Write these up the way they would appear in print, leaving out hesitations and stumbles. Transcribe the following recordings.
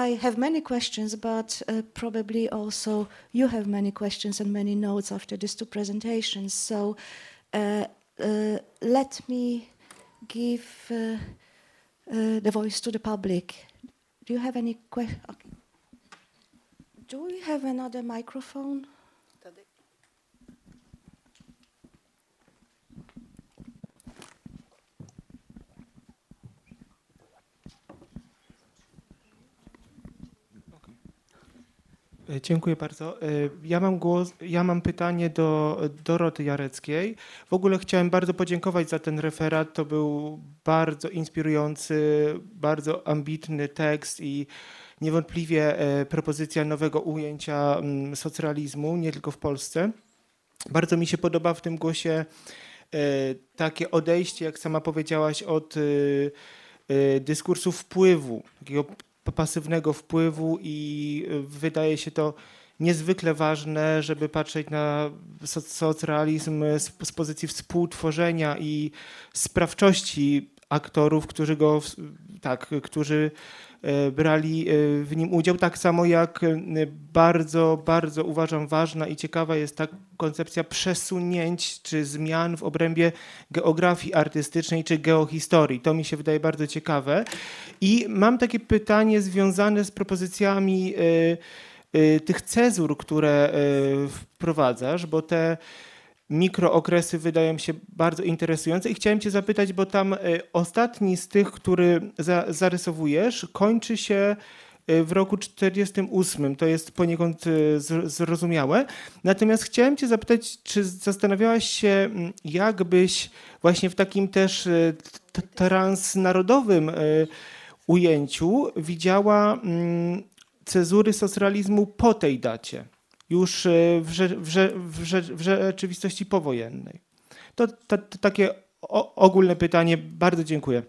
I have many questions, but probably also you have many questions and many notes after these two presentations. So let me give the voice to the public. Do you have any questions? Okay. Do we have another microphone? Dziękuję bardzo. Ja mam pytanie do Doroty Jareckiej. W ogóle chciałem bardzo podziękować za ten referat. To był bardzo inspirujący, bardzo ambitny tekst i niewątpliwie propozycja nowego ujęcia socrealizmu, nie tylko w Polsce. Bardzo mi się podoba w tym głosie takie odejście, jak sama powiedziałaś, od dyskursu wpływu, takiego pasywnego wpływu, i wydaje się to niezwykle ważne, żeby patrzeć na socrealizm z pozycji współtworzenia i sprawczości aktorów, którzy brali w nim udział. Tak samo jak bardzo, bardzo uważam ważna i ciekawa jest ta koncepcja przesunięć czy zmian w obrębie geografii artystycznej czy geohistorii. To mi się wydaje bardzo ciekawe. I mam takie pytanie związane z propozycjami tych cezur, które wprowadzasz, bo te mikrookresy wydają się bardzo interesujące i chciałem cię zapytać, bo tam ostatni z tych, który zarysowujesz, kończy się w roku 1948. To jest poniekąd zrozumiałe. Natomiast chciałem cię zapytać, czy zastanawiałaś się, jak byś właśnie w takim też transnarodowym ujęciu widziała cezury socrealizmu po tej dacie, już w rzeczywistości powojennej. To takie ogólne pytanie. Bardzo dziękuję.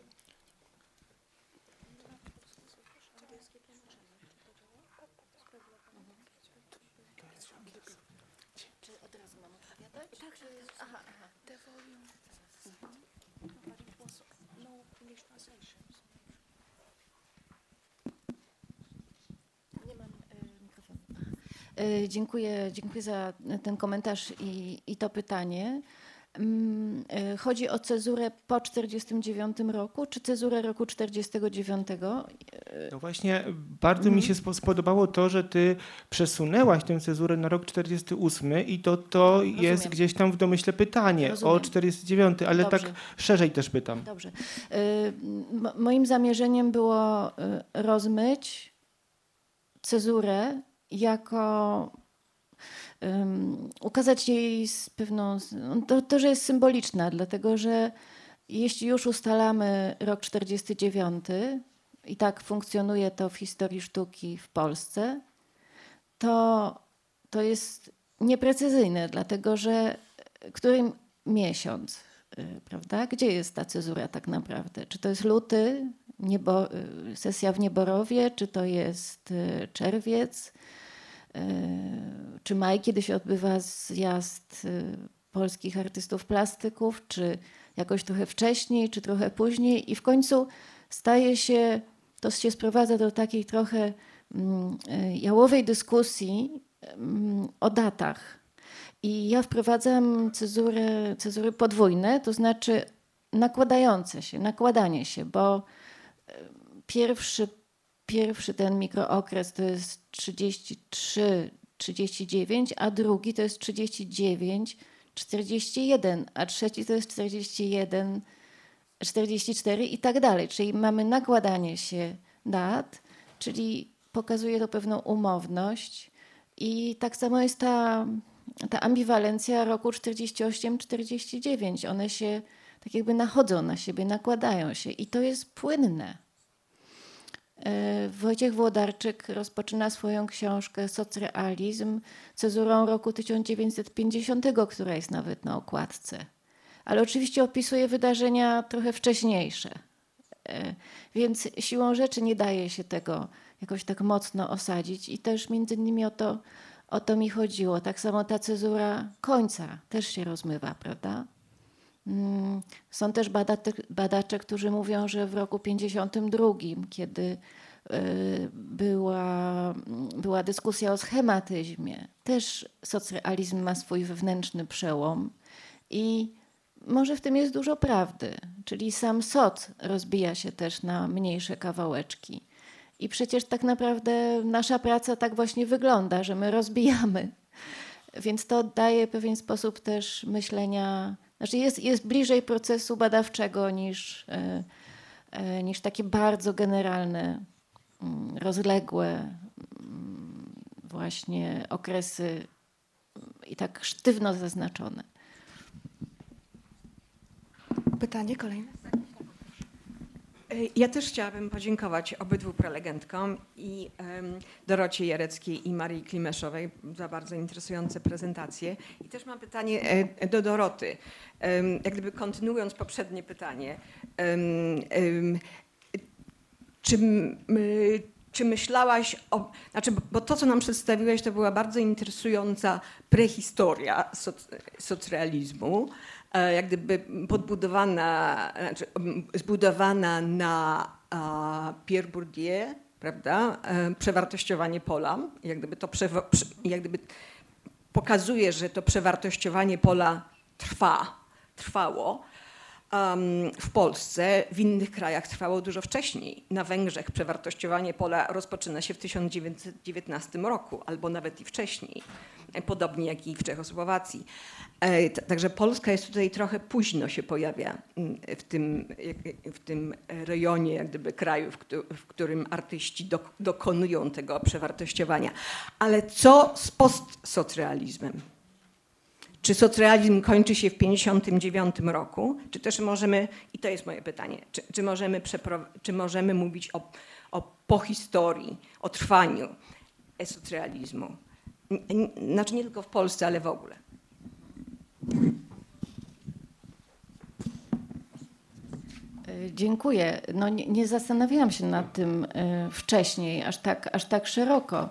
Dziękuję za ten komentarz i to pytanie. Chodzi o cezurę po 1949 roku, czy cezurę roku 1949? No właśnie, bardzo mi się spodobało to, że ty przesunęłaś tę cezurę na rok 1948 i to jest gdzieś tam w domyśle pytanie o 1949, ale Dobrze. tak szerzej też pytam. Dobrze. Moim zamierzeniem było rozmyć cezurę jako ukazać jej z pewną, to, że jest symboliczna, dlatego że jeśli już ustalamy rok 1949 i tak funkcjonuje to w historii sztuki w Polsce, to jest nieprecyzyjne, dlatego że który miesiąc, prawda? Gdzie jest ta cezura tak naprawdę? Czy to jest luty, sesja w Nieborowie, czy to jest czerwiec, czy maj, kiedy się odbywa zjazd polskich artystów plastyków, czy jakoś trochę wcześniej, czy trochę później, i w końcu to się sprowadza do takiej trochę jałowej dyskusji o datach. I ja wprowadzam cezury podwójne, to znaczy nakładanie się, bo pierwszy ten mikrookres to jest 33-39, a drugi to jest 39-41, a trzeci to jest 41-44 i tak dalej. Czyli mamy nakładanie się dat, czyli pokazuje to pewną umowność, i tak samo jest ta ambiwalencja roku 48-49. One się tak jakby nachodzą na siebie, nakładają się i to jest płynne. Wojciech Włodarczyk rozpoczyna swoją książkę Socrealizm cezurą roku 1950, która jest nawet na okładce. Ale oczywiście opisuje wydarzenia trochę wcześniejsze. Więc siłą rzeczy nie daje się tego jakoś tak mocno osadzić i też między innymi o to mi chodziło. Tak samo ta cezura końca też się rozmywa, prawda? Są też badacze, którzy mówią, że w roku 52, kiedy była dyskusja o schematyzmie. Też socrealizm ma swój wewnętrzny przełom i może w tym jest dużo prawdy, czyli sam soc rozbija się też na mniejsze kawałeczki. I przecież tak naprawdę nasza praca tak właśnie wygląda, że my rozbijamy. Więc to daje pewien sposób też myślenia, znaczy jest bliżej procesu badawczego niż takie bardzo generalne, rozległe właśnie okresy i tak sztywno zaznaczone. Pytanie kolejne. Ja też chciałabym podziękować obydwu prelegentkom, i Dorocie Jareckiej i Marii Klimeszowej, za bardzo interesujące prezentacje. I też mam pytanie do Doroty. Jak gdyby kontynuując poprzednie pytanie, czy myślałaś o... Znaczy, bo to, co nam przedstawiłeś, to była bardzo interesująca prehistoria socrealizmu, jak gdyby zbudowana na Pierre Bourdieu, prawda? Przewartościowanie pola. Jak gdyby pokazuje, że to przewartościowanie pola trwało. W Polsce, w innych krajach trwało dużo wcześniej. Na Węgrzech przewartościowanie pola rozpoczyna się w 1919 roku, albo nawet i wcześniej, podobnie jak i w Czechosłowacji. Także Polska jest tutaj trochę późno się pojawia w tym rejonie jak gdyby kraju, w którym artyści dokonują tego przewartościowania. Ale co z postsocrealizmem? Czy socrealizm kończy się w 1959 roku? Czy też możemy, i to jest moje pytanie, czy możemy mówić o pohistorii, o trwaniu socrealizmu? Znaczy nie tylko w Polsce, ale w ogóle. Dziękuję. No nie zastanawiałam się nad tym wcześniej, aż tak szeroko.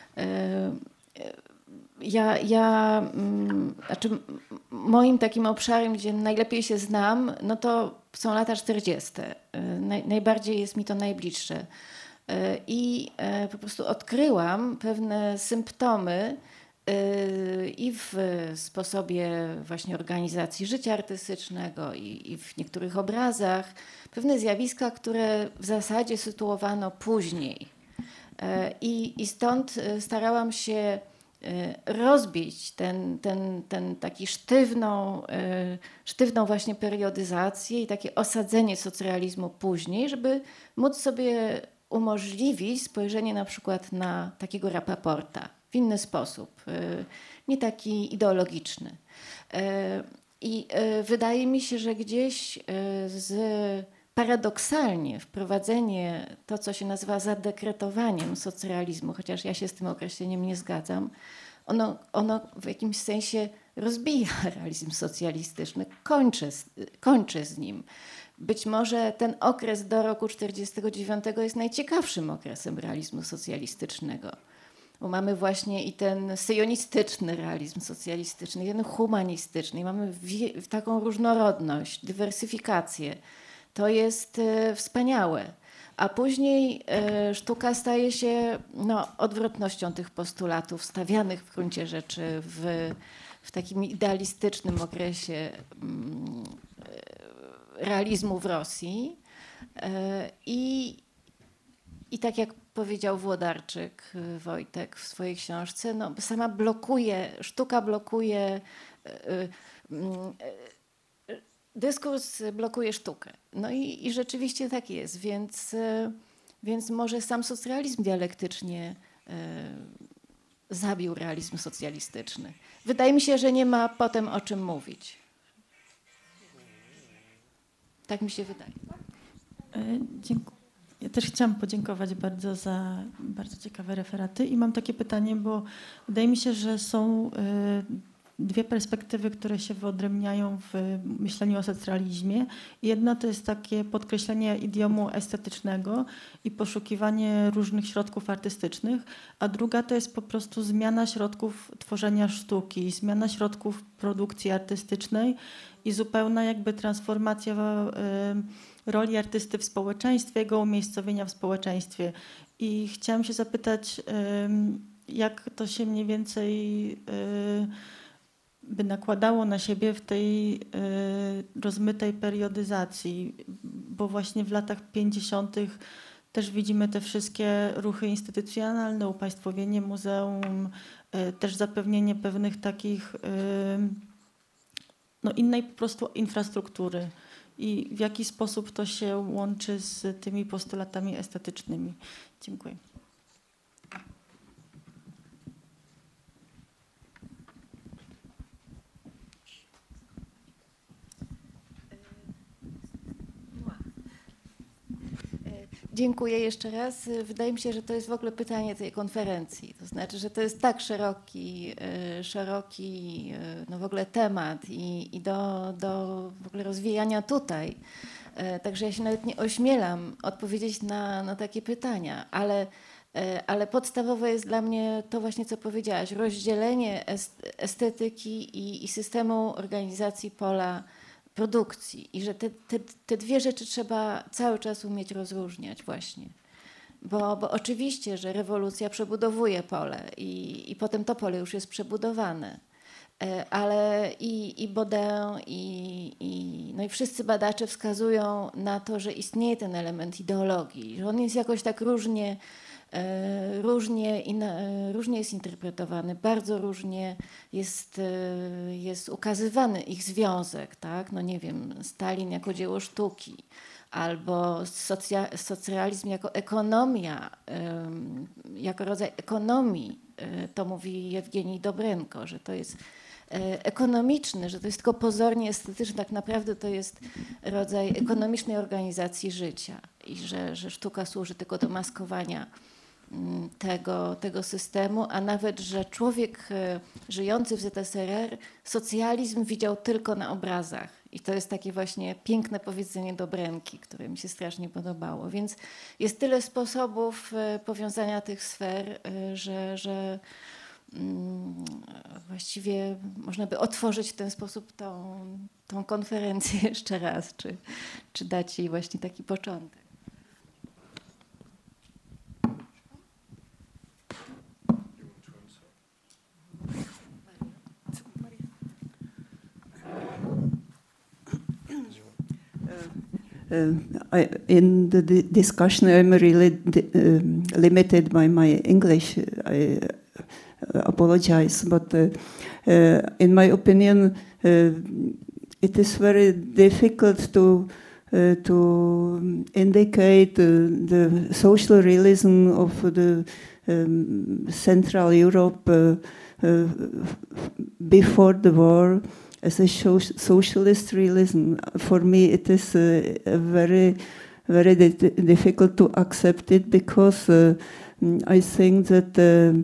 Znaczy moim takim obszarem, gdzie najlepiej się znam, no to są lata 40. Najbardziej jest mi to najbliższe. I po prostu odkryłam pewne symptomy i w sposobie właśnie organizacji życia artystycznego i w niektórych obrazach, pewne zjawiska, które w zasadzie sytuowano później. I stąd starałam się rozbić ten taki sztywną właśnie periodyzację i takie osadzenie socrealizmu później, żeby móc sobie umożliwić spojrzenie na przykład na takiego Rapaporta w inny sposób, nie taki ideologiczny. I wydaje mi się, że gdzieś paradoksalnie wprowadzenie to, co się nazywa zadekretowaniem socrealizmu, chociaż ja się z tym określeniem nie zgadzam, ono w jakimś sensie rozbija realizm socjalistyczny, kończy z nim. Być może ten okres do roku 1949 jest najciekawszym okresem realizmu socjalistycznego. Bo mamy właśnie i ten syjonistyczny realizm socjalistyczny, i ten humanistyczny, i mamy taką różnorodność, dywersyfikację. To jest wspaniałe. A później sztuka staje się odwrotnością tych postulatów stawianych w gruncie rzeczy w takim idealistycznym okresie realizmu w Rosji. I tak jak powiedział Włodarczyk, Wojtek w swojej książce, sztuka blokuje, dyskurs blokuje sztukę. No i rzeczywiście tak jest, więc może sam socrealizm dialektycznie zabił realizm socjalistyczny. Wydaje mi się, że nie ma potem o czym mówić. Tak mi się wydaje. Dziękuję. Ja też chciałam podziękować bardzo za bardzo ciekawe referaty i mam takie pytanie, bo wydaje mi się, że są dwie perspektywy, które się wyodrębniają w myśleniu o socrealizmie. Jedna to jest takie podkreślenie idiomu estetycznego i poszukiwanie różnych środków artystycznych, a druga to jest po prostu zmiana środków tworzenia sztuki, zmiana środków produkcji artystycznej i zupełna jakby transformacja roli artysty w społeczeństwie, jego umiejscowienia w społeczeństwie. I chciałam się zapytać, jak to się mniej więcej by nakładało na siebie w tej rozmytej periodyzacji, bo właśnie w latach 50. też widzimy te wszystkie ruchy instytucjonalne, upaństwowienie muzeum, też zapewnienie pewnych takich innej po prostu infrastruktury i w jaki sposób to się łączy z tymi postulatami estetycznymi. Dziękuję. Dziękuję jeszcze raz. Wydaje mi się, że to jest w ogóle pytanie tej konferencji. To znaczy, że to jest tak szeroki no w ogóle temat i do w ogóle rozwijania tutaj. Także ja się nawet nie ośmielam odpowiedzieć na takie pytania, ale podstawowe jest dla mnie to właśnie, co powiedziałaś, rozdzielenie estetyki i systemu organizacji pola produkcji i że te dwie rzeczy trzeba cały czas umieć rozróżniać właśnie. Bo oczywiście, że rewolucja przebudowuje pole i potem to pole już jest przebudowane. Ale i Baudin no i wszyscy badacze wskazują na to, że istnieje ten element ideologii, że on jest jakoś tak różnie jest interpretowany, bardzo różnie jest ukazywany ich związek, tak? No nie wiem, Stalin jako dzieło sztuki, albo socrealizm jako ekonomia, jako rodzaj ekonomii, to mówi Jewgenij Dobręko, że to jest ekonomiczny, że to jest tylko pozornie estetyczny, tak naprawdę to jest rodzaj ekonomicznej organizacji życia i że sztuka służy tylko do maskowania tego systemu, a nawet, że człowiek żyjący w ZSRR socjalizm widział tylko na obrazach. I to jest takie właśnie piękne powiedzenie Dobręki, które mi się strasznie podobało. Więc jest tyle sposobów powiązania tych sfer, że właściwie można by otworzyć w ten sposób tą konferencję jeszcze raz, czy dać jej właśnie taki początek. In the discussion, I'm really limited by my English. I apologize, but in my opinion, it is very difficult to indicate the social realism of the Central Europe before the war as a socialist realism. For me, it is very, very difficult to accept it because I think that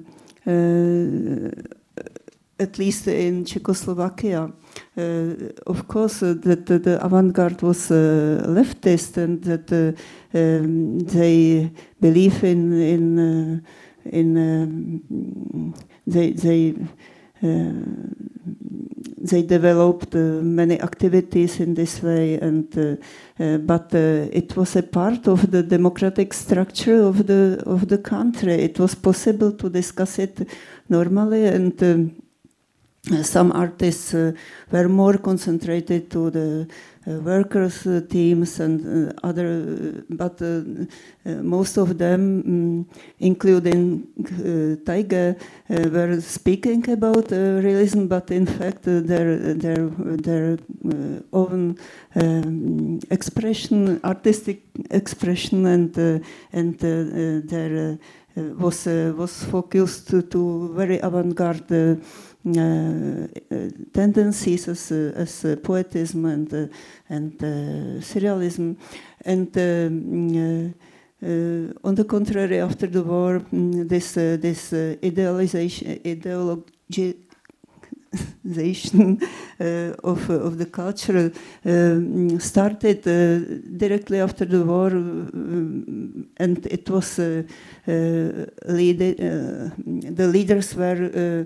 at least in Czechoslovakia, of course, that the avant-garde was leftist and that they believe they developed many activities in this way, and but it was a part of the democratic structure of the country. It was possible to discuss it normally, and some artists were more concentrated to the workers' teams and other, but most of them, including Taige, were speaking about realism, but in fact their own expression, artistic expression, and their was focused to very avant-garde tendencies as poetism and surrealism, and on the contrary, after the war, this ideology of the culture started directly after the war, and it was the leaders were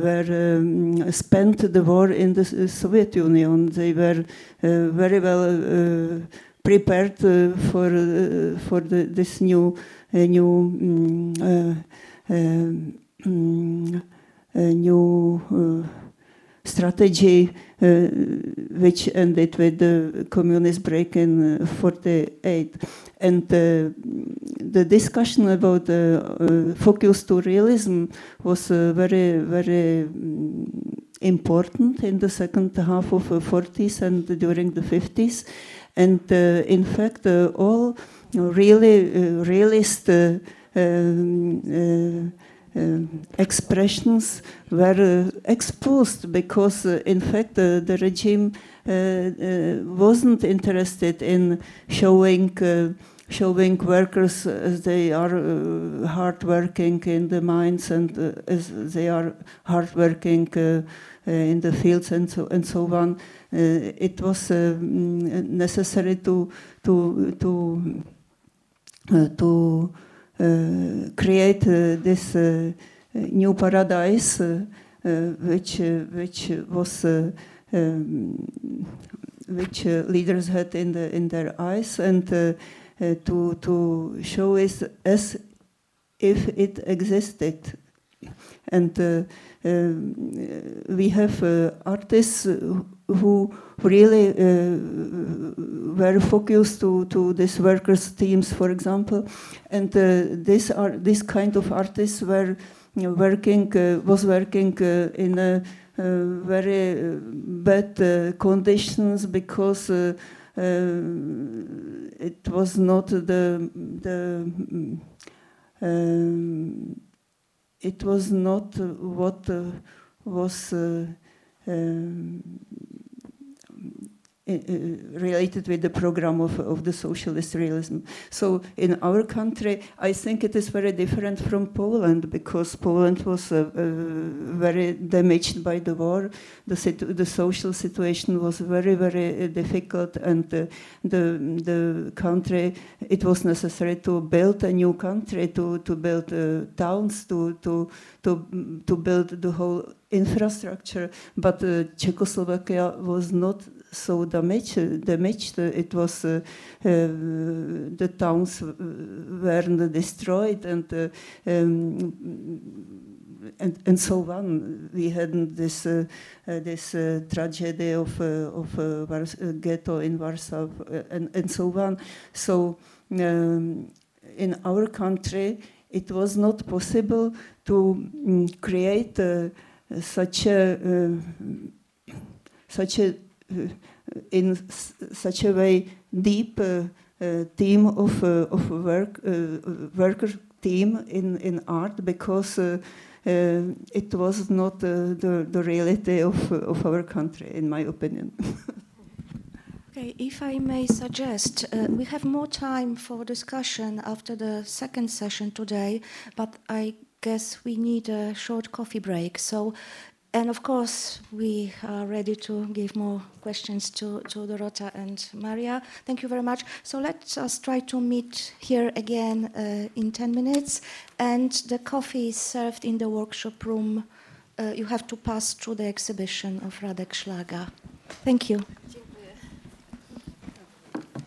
spent the war in the Soviet Union. They were very well prepared for this new new strategy which ended with the communist break in 48. And the discussion about focus to realism was very, very important in the second half of the 40s and during the 50s. And in fact, all really realist expressions were exposed because, in fact, the regime wasn't interested in showing workers as they are hardworking in the mines and as they are hardworking in the fields and so on. It was necessary to create this new paradise, which leaders had in their eyes, and to show it as if it existed. And we have artists who really were focused to these workers' teams, for example, and these kind of artists were working in very bad conditions because it was not it was not what was related with the program of the socialist realism. So in our country, I think it is very different from Poland because Poland was very damaged by the war. The social situation was very, very difficult, and the country, it was necessary to build a new country, to build towns, to build the whole infrastructure. But Czechoslovakia was not so damaged. It was the towns weren't destroyed and so on. We had this tragedy of ghetto in Warsaw and so on. So in our country, it was not possible to create such in such a way deep team of worker team in art because it was not the reality of our country, in my opinion. Okay, if I may suggest, we have more time for discussion after the second session today, but I guess we need a short coffee break. So, and of course, we are ready to give more questions to Dorota and Maria. Thank you very much. So let us try to meet here again in 10 minutes. And the coffee is served in the workshop room. You have to pass through the exhibition of Radek Szlaga. Thank you.